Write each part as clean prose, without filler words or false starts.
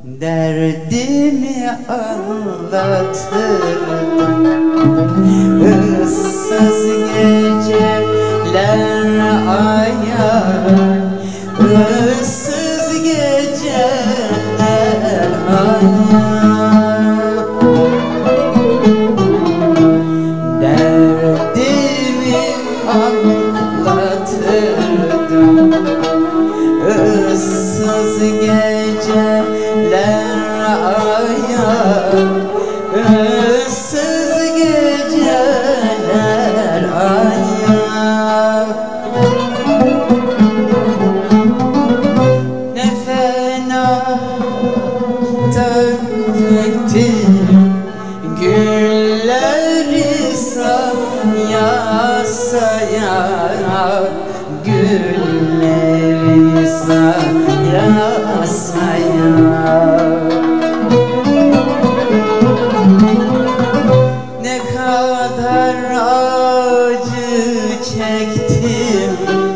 Derdimi anlatırdım, ıssız geceler aya, ıssız geceler aya. Derdimi anlatırdım, ıssız geceler aya, ıssız geceler aya. Ne fena döktüm gülleri saya saya, gülleri saya saya. Ne kadar acı çektim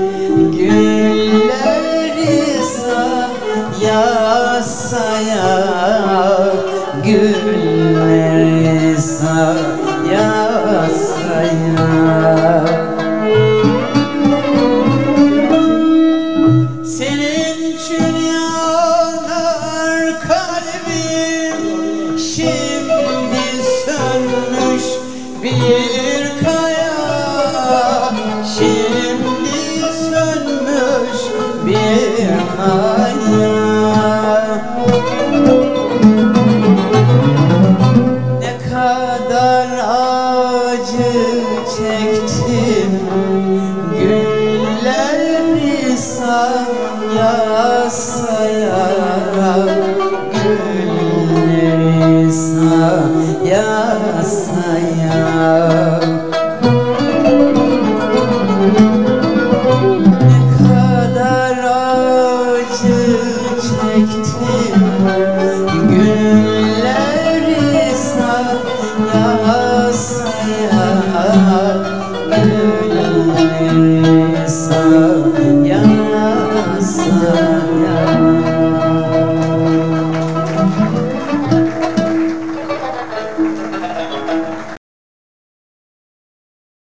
gülleri saya saya, gülleri saya saya. Senin için yanar kalbim, şimdi sönmüş bir kaya, şimdi sönmüş bir kaya. Ne kadar acı çektim gülleri saya saya, gülleri saya saya. Ne kadar acı çektim gülleri saya saya, gülleri saya saya.